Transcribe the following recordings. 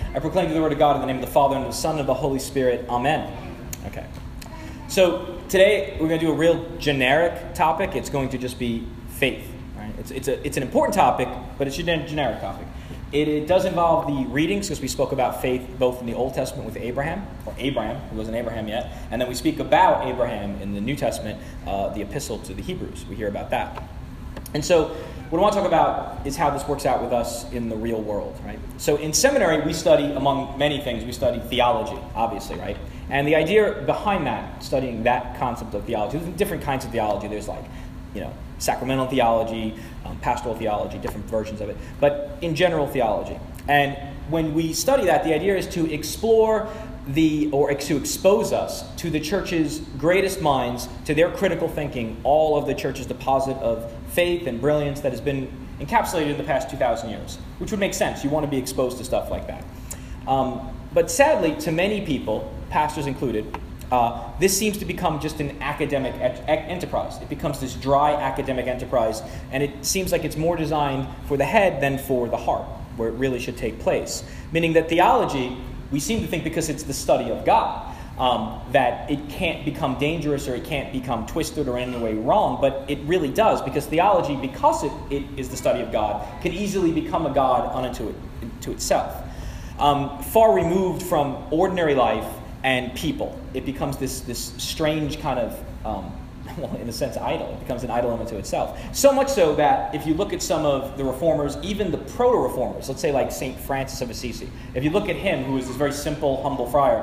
I proclaim to the word of God in the name of the Father, and of the Son, and of the Holy Spirit. Amen. Okay. So today we're going to do a real generic topic. It's going to just be faith. Right? It's an important topic, but it's a generic topic. It does involve the readings, because we spoke about faith both in the Old Testament with Abraham, who wasn't Abraham yet, and then we speak about Abraham in the New Testament, the epistle to the Hebrews. We hear about that. And so what I want to talk about is how this works out with us in the real world, right? So in seminary, we study, among many things, we study theology, obviously, right? And the idea behind that, studying that concept of theology, there's different kinds of theology. There's sacramental theology, pastoral theology, different versions of it, but in general theology. And when we study that, the idea is to explore to expose us to the church's greatest minds, to their critical thinking, all of the church's deposit of faith and brilliance that has been encapsulated in the past 2,000 years, which would make sense. You want to be exposed to stuff like that. But sadly, to many people, pastors included, this seems to become just an academic enterprise. It becomes this dry academic enterprise, and it seems like it's more designed for the head than for the heart, where it really should take place. Meaning that theology, we seem to think because it's the study of God, that it can't become dangerous or it can't become twisted or in any way wrong, but it really does, because theology, because it is the study of God, can easily become a God unto itself. Far removed from ordinary life and people, it becomes this strange kind of, in a sense, idol. It becomes an idol unto itself. So much so that if you look at some of the reformers, even the proto-reformers, let's say like St. Francis of Assisi, if you look at him, who is this very simple, humble friar,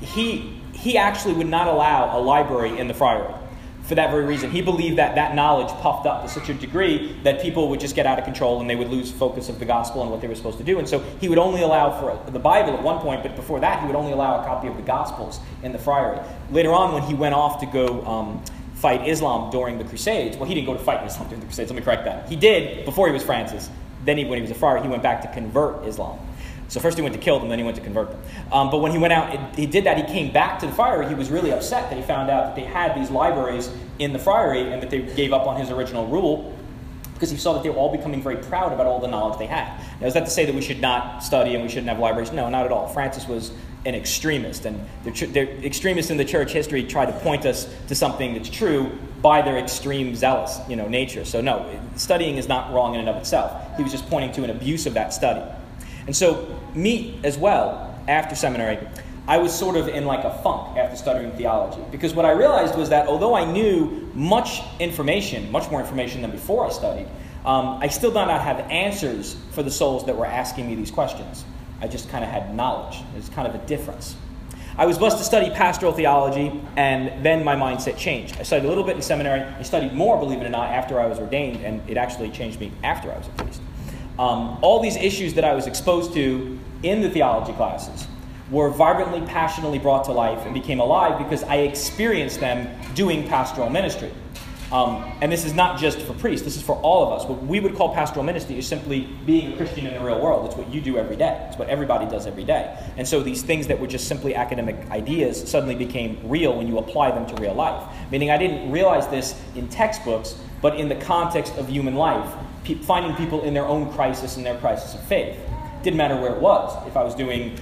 he actually would not allow a library in the friary. For that very reason, he believed that knowledge puffed up to such a degree that people would just get out of control and they would lose focus of the gospel and what they were supposed to do. And so he would only allow for the Bible at one point, but before that he would only allow a copy of the Gospels in the friary. Later on, when he went off to go fight Islam during the Crusades, well, he didn't go to fight Islam during the Crusades, let me correct that. He did before he was Francis. Then when he was a friar, he went back to convert Islam. So first he went to kill them, then he went to convert them. But when he went out, he did that. He came back to the friary. He was really upset that he found out that they had these libraries in the friary and that they gave up on his original rule, because he saw that they were all becoming very proud about all the knowledge they had. Now, is that to say that we should not study and we shouldn't have libraries? No, not at all. Francis was an extremist, and the extremists in the church history try to point us to something that's true by their extreme zealous, nature. So no, studying is not wrong in and of itself. He was just pointing to an abuse of that study. And so me as well, after seminary, I was sort of in like a funk after studying theology. Because what I realized was that although I knew much more information than before I studied, I still did not have answers for the souls that were asking me these questions. I just kind of had knowledge. There's kind of a difference. I was blessed to study pastoral theology, and then my mindset changed. I studied a little bit in seminary. I studied more, believe it or not, after I was ordained, and it actually changed me after I was a priest. All these issues that I was exposed to in the theology classes were vibrantly, passionately brought to life and became alive because I experienced them doing pastoral ministry. And this is not just for priests, this is for all of us. What we would call pastoral ministry is simply being a Christian in the real world. It's what you do every day. It's what everybody does every day. And so these things that were just simply academic ideas suddenly became real when you apply them to real life. Meaning I didn't realize this in textbooks, but in the context of human life, finding people in their own crisis and their crisis of faith. Didn't matter where it was. If I was doing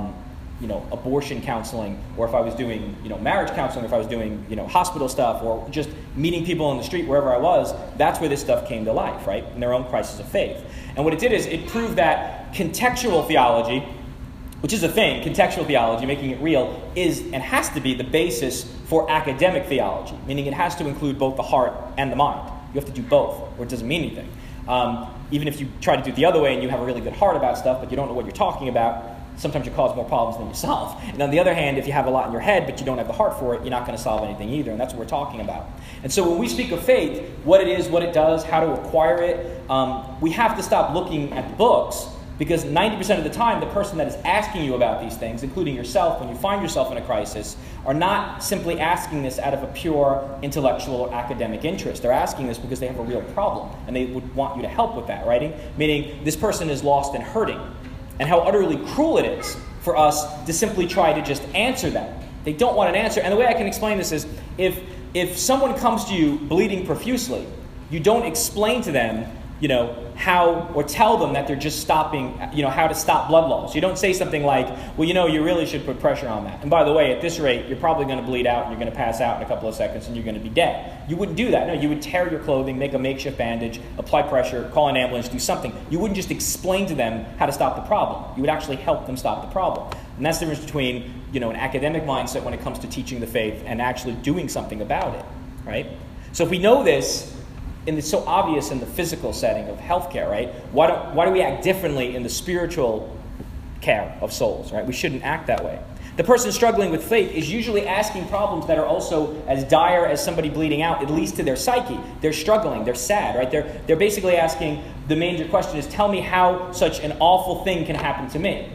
abortion counseling, or if I was doing, marriage counseling, or if I was doing, hospital stuff, or just meeting people on the street wherever I was, that's where this stuff came to life, right? In their own crisis of faith. And what it did is it proved that contextual theology, which is a thing, contextual theology, making it real, is and has to be the basis for academic theology, meaning it has to include both the heart and the mind. You have to do both, or it doesn't mean anything. Even if you try to do it the other way and you have a really good heart about stuff, but you don't know what you're talking about, sometimes you cause more problems than you solve. And on the other hand, if you have a lot in your head, but you don't have the heart for it, you're not going to solve anything either. And that's what we're talking about. And so when we speak of faith, what it is, what it does, how to acquire it, we have to stop looking at the books, because 90% of the time, the person that is asking you about these things, including yourself when you find yourself in a crisis, are not simply asking this out of a pure intellectual or academic interest. They're asking this because they have a real problem, and they would want you to help with that, right? Meaning, this person is lost and hurting. And how utterly cruel it is for us to simply try to just answer them. They don't want an answer. And the way I can explain this is, if someone comes to you bleeding profusely, you don't explain to them tell them that they're just stopping, how to stop blood loss. You don't say something like, well, you really should put pressure on that. And by the way, at this rate, you're probably going to bleed out and you're going to pass out in a couple of seconds and you're going to be dead. You wouldn't do that. No, you would tear your clothing, make a makeshift bandage, apply pressure, call an ambulance, do something. You wouldn't just explain to them how to stop the problem. You would actually help them stop the problem. And that's the difference between, an academic mindset when it comes to teaching the faith and actually doing something about it, right? So if we know this, and it's so obvious in the physical setting of healthcare, right? Why do we act differently in the spiritual care of souls, right? We shouldn't act that way. The person struggling with faith is usually asking problems that are also as dire as somebody bleeding out, at least to their psyche. They're struggling, they're sad, right? They're basically asking, the major question is, tell me how such an awful thing can happen to me.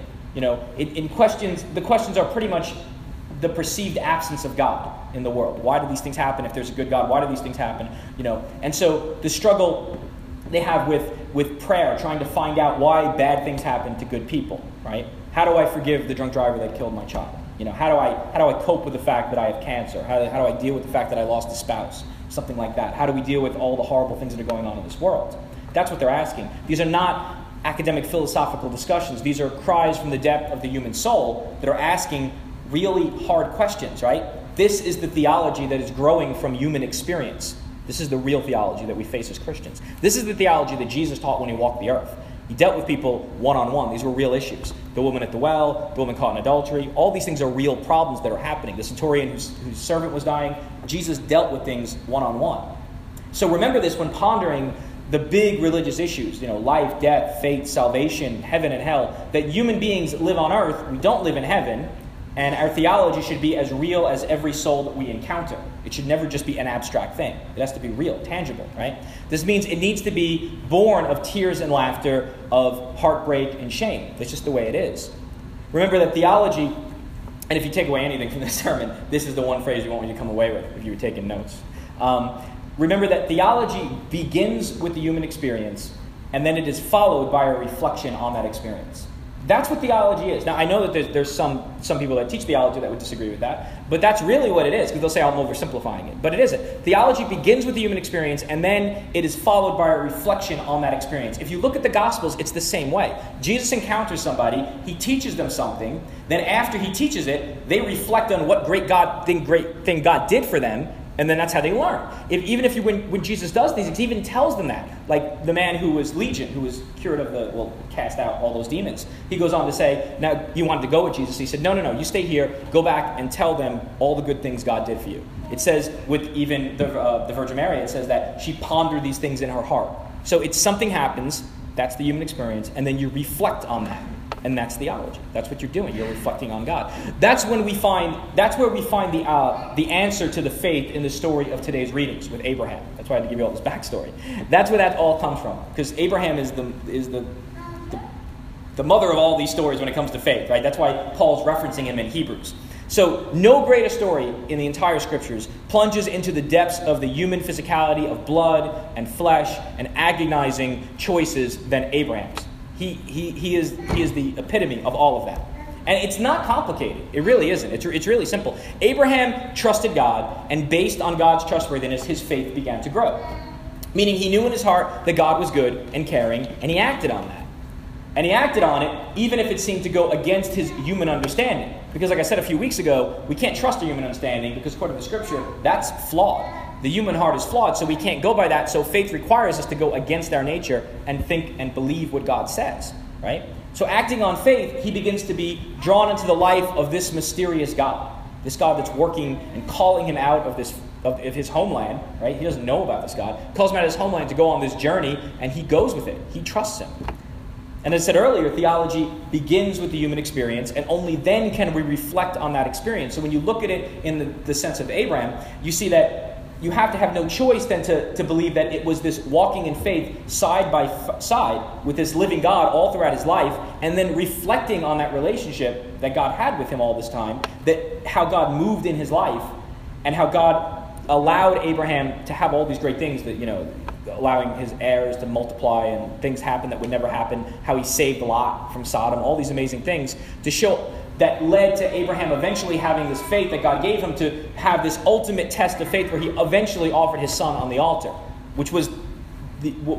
The questions are pretty much the perceived absence of God in the world. Why do these things happen? If there's a good God, why do these things happen? And so the struggle they have with prayer, trying to find out why bad things happen to good people, right? How do I forgive the drunk driver that killed my child? How do I cope with the fact that I have cancer? How do I deal with the fact that I lost a spouse? Something like that. How do we deal with all the horrible things that are going on in this world? That's what they're asking. These are not academic philosophical discussions. These are cries from the depth of the human soul that are asking really hard questions, right? This is the theology that is growing from human experience. This is the real theology that we face as Christians. This is the theology that Jesus taught when he walked the earth. He dealt with people one-on-one. These were real issues. The woman at the well, the woman caught in adultery, all these things are real problems that are happening. The centurion whose servant was dying, Jesus dealt with things one-on-one. So remember this when pondering the big religious issues, life, death, fate, salvation, heaven and hell, that human beings live on earth. We don't live in heaven, and our theology should be as real as every soul that we encounter. It should never just be an abstract thing. It has to be real, tangible, right? This means it needs to be born of tears and laughter, of heartbreak and shame. That's just the way it is. Remember that theology, and if you take away anything from this sermon, this is the one phrase you want me to come away with if you were taking notes. Remember that theology begins with the human experience, and then it is followed by a reflection on that experience. That's what theology is. Now, I know that there's some people that teach theology that would disagree with that, but that's really what it is, because they'll say I'm oversimplifying it. But it isn't. Theology begins with the human experience, and then it is followed by a reflection on that experience. If you look at the Gospels, it's the same way. Jesus encounters somebody, he teaches them something, then after he teaches it, they reflect on what great thing God did for them, and then that's how they learn. When Jesus does these, he even tells them that. Like the man who was legion, who was cured of cast out all those demons. He goes on to say, now you wanted to go with Jesus. He said, no, you stay here. Go back and tell them all the good things God did for you. It says with even the Virgin Mary, it says that she pondered these things in her heart. So it's something happens, that's the human experience, and then you reflect on that. And that's theology. That's what you're doing. You're reflecting on God. That's where we find the answer to the faith in the story of today's readings with Abraham. That's why I had to give you all this backstory. That's where that all comes from. Because Abraham is the mother of all these stories when it comes to faith, right? That's why Paul's referencing him in Hebrews. So no greater story in the entire scriptures plunges into the depths of the human physicality of blood and flesh and agonizing choices than Abraham's. He is the epitome of all of that. And it's not complicated. It really isn't. It's really simple. Abraham trusted God, and based on God's trustworthiness, his faith began to grow. Meaning he knew in his heart that God was good and caring, and he acted on that. And he acted on it even if it seemed to go against his human understanding. Because like I said a few weeks ago, we can't trust our human understanding because according to the scripture, that's flawed. The human heart is flawed, so we can't go by that. So faith requires us to go against our nature and think and believe what God says, right? So acting on faith, he begins to be drawn into the life of this mysterious God. This God that's working and calling him out of his homeland, right? He doesn't know about this God. Calls him out of his homeland to go on this journey, and he goes with it. He trusts him. And as I said earlier, theology begins with the human experience, and only then can we reflect on that experience. So when you look at it in the sense of Abraham, you see that you have to have no choice then to believe that it was this walking in faith side by side with this living God all throughout his life, and then reflecting on that relationship that God had with him all this time, that how God moved in his life, and how God allowed Abraham to have all these great things that, allowing his heirs to multiply and things happen that would never happen, how he saved Lot from Sodom, all these amazing things to show that led to Abraham eventually having this faith that God gave him to have this ultimate test of faith where he eventually offered his son on the altar, which was what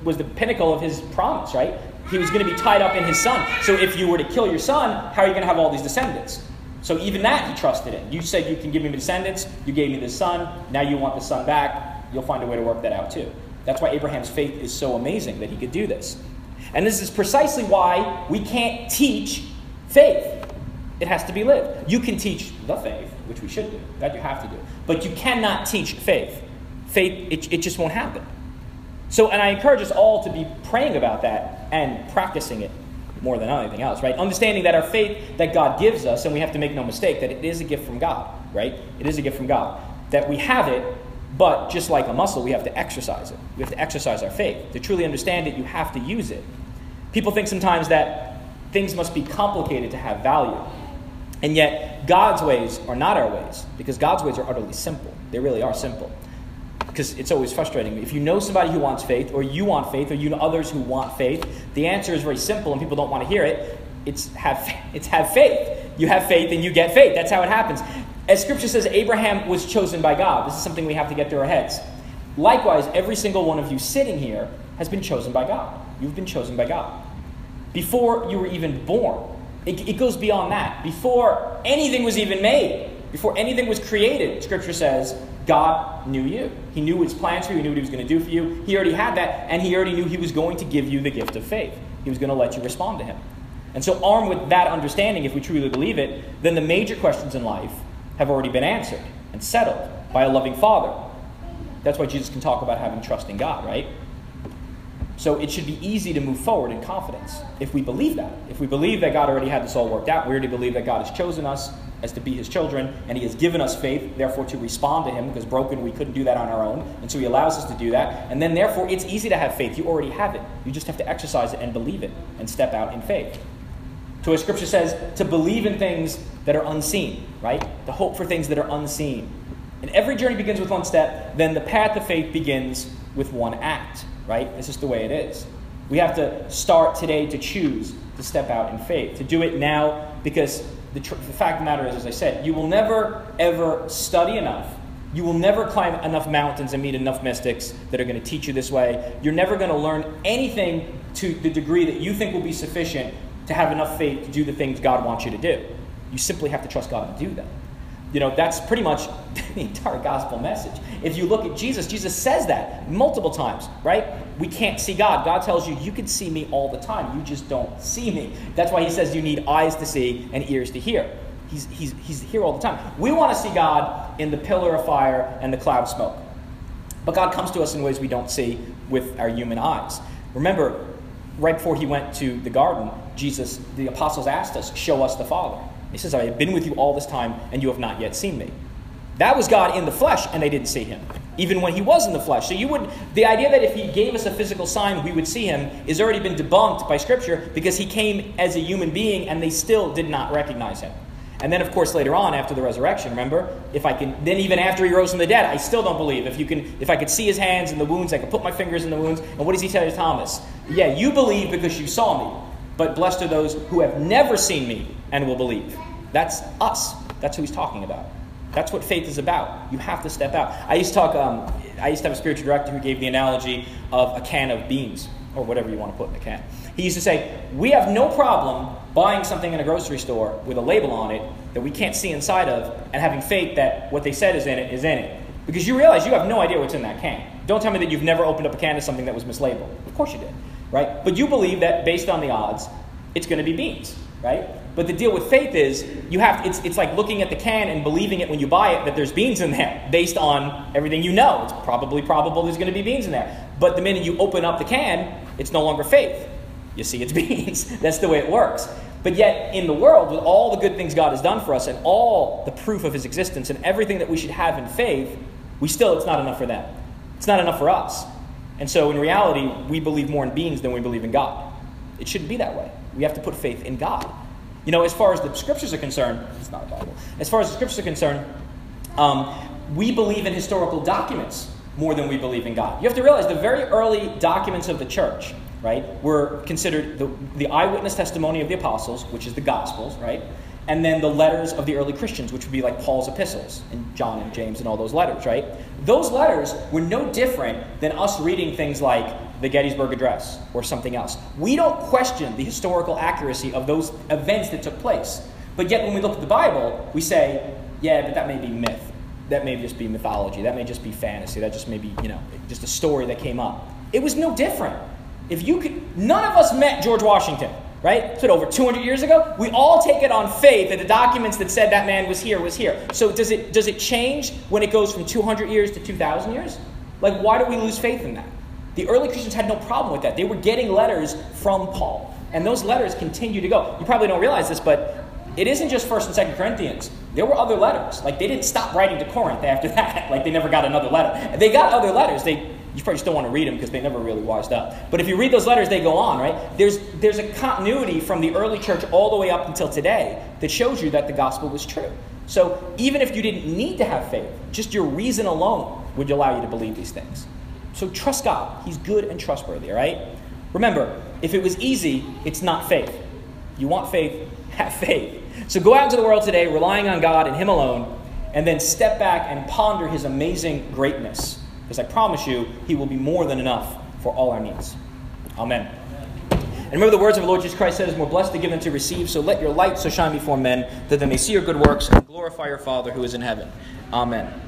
was the pinnacle of his promise, right? He was going to be tied up in his son. So if you were to kill your son, how are you going to have all these descendants? So even that he trusted in. You said you can give me descendants. You gave me the son. Now you want the son back. You'll find a way to work that out too. That's why Abraham's faith is so amazing that he could do this. And this is precisely why we can't teach faith. It has to be lived. You can teach the faith, which we should do. That you have to do. But you cannot teach faith. Faith, it just won't happen. So, and I encourage us all to be praying about that and practicing it more than anything else, right? Understanding that our faith that God gives us, and we have to make no mistake, that it is a gift from God, right? It is a gift from God. That we have it, but just like a muscle, we have to exercise it. We have to exercise our faith. To truly understand it, you have to use it. People think sometimes that things must be complicated to have value. And yet, God's ways are not our ways, because God's ways are utterly simple. They really are simple. Because it's always frustrating me. If you know somebody who wants faith, or you want faith, or you know others who want faith, the answer is very simple, and people don't want to hear it. It's have faith. You have faith, and you get faith. That's how it happens. As Scripture says, Abraham was chosen by God. This is something we have to get through our heads. Likewise, every single one of you sitting here has been chosen by God. You've been chosen by God. Before you were even born. It goes beyond that. Before anything was even made, before anything was created, Scripture says, God knew you. He knew his plans for you. He knew what he was going to do for you. He already had that, and he already knew he was going to give you the gift of faith. He was going to let you respond to him. And so armed with that understanding, if we truly believe it, then the major questions in life have already been answered and settled by a loving Father. That's why Jesus can talk about having trust in God, right? So it should be easy to move forward in confidence if we believe that. If we believe that God already had this all worked out, we already believe that God has chosen us as to be his children, and he has given us faith, therefore to respond to him, because broken, we couldn't do that on our own, and so he allows us to do that. And then therefore it's easy to have faith. You already have it. You just have to exercise it and believe it and step out in faith. So as Scripture says, to believe in things that are unseen, right? To hope for things that are unseen. And every journey begins with one step, then the path of faith begins with one act, right? This is the way it is. We have to start today to choose to step out in faith, to do it now, because the fact of the matter is, as I said, you will never, ever study enough. You will never climb enough mountains and meet enough mystics that are going to teach you this way. You're never going to learn anything to the degree that you think will be sufficient to have enough faith to do the things God wants you to do. You simply have to trust God to do them. You know, that's pretty much the entire gospel message. If you look at Jesus, Jesus says that multiple times, right? We can't see God. God tells you, you can see me all the time. You just don't see me. That's why he says you need eyes to see and ears to hear. He's here all the time. We want to see God in the pillar of fire and the cloud of smoke. But God comes to us in ways we don't see with our human eyes. Remember, right before he went to the garden, Jesus, the apostles asked us, show us the Father. He says, I have been with you all this time, and you have not yet seen me. That was God in the flesh, and they didn't see him, even when he was in the flesh. So the idea that if he gave us a physical sign, we would see him, has already been debunked by Scripture, because he came as a human being, and they still did not recognize him. And then, of course, later on, after the resurrection, remember, then even after he rose from the dead, I still don't believe. If I could see his hands in the wounds, I could put my fingers in the wounds. And what does he tell to Thomas? Yeah, you believe because you saw me, but blessed are those who have never seen me and will believe. That's us. That's who he's talking about. That's what faith is about. You have to step out. I used to have a spiritual director who gave the analogy of a can of beans, or whatever you want to put in the can. He used to say, we have no problem buying something in a grocery store with a label on it that we can't see inside of, and having faith that what they said is in it is in it. Because you realize you have no idea what's in that can. Don't tell me that you've never opened up a can of something that was mislabeled. Of course you did, right? But you believe that based on the odds, it's going to be beans, right? But the deal with faith is it's like looking at the can and believing it when you buy it that there's beans in there based on everything you know. It's probably probable there's going to be beans in there. But the minute you open up the can, it's no longer faith. You see it's beans. That's the way it works. But yet in the world, with all the good things God has done for us and all the proof of his existence and everything that we should have in faith, it's not enough for them. It's not enough for us. And so in reality, we believe more in beings than we believe in God. It shouldn't be that way. We have to put faith in God. You know, as far as the Scriptures are concerned, it's not a Bible. As far as the Scriptures are concerned, we believe in historical documents more than we believe in God. You have to realize the very early documents of the church, right, were considered the eyewitness testimony of the apostles, which is the Gospels, right, and then the letters of the early Christians, which would be like Paul's epistles, and John and James and all those letters, right? Those letters were no different than us reading things like the Gettysburg Address or something else. We don't question the historical accuracy of those events that took place. But yet when we look at the Bible, we say, yeah, but that may be myth. That may just be mythology. That may just be fantasy. That just may be, just a story that came up. It was no different. None of us met George Washington, right? It's been over 200 years ago. We all take it on faith that the documents that said that man was here. So does it change when it goes from 200 years to 2,000 years? Like, why do we lose faith in that? The early Christians had no problem with that. They were getting letters from Paul. And those letters continue to go. You probably don't realize this, but it isn't just 1st and 2nd Corinthians. There were other letters. Like, they didn't stop writing to Corinth after that. Like, they never got another letter. They got other letters. You probably just don't want to read them because they never really washed up. But if you read those letters, they go on, right? There's a continuity from the early church all the way up until today that shows you that the gospel was true. So even if you didn't need to have faith, just your reason alone would allow you to believe these things. So trust God. He's good and trustworthy, all right? Remember, if it was easy, it's not faith. You want faith, have faith. So go out into the world today relying on God and Him alone, and then step back and ponder His amazing greatness. Because I promise you, He will be more than enough for all our needs. Amen. And remember the words of the Lord Jesus Christ said, "It's more blessed to give than to receive. So let your light so shine before men, that they may see your good works and glorify your Father who is in heaven." Amen.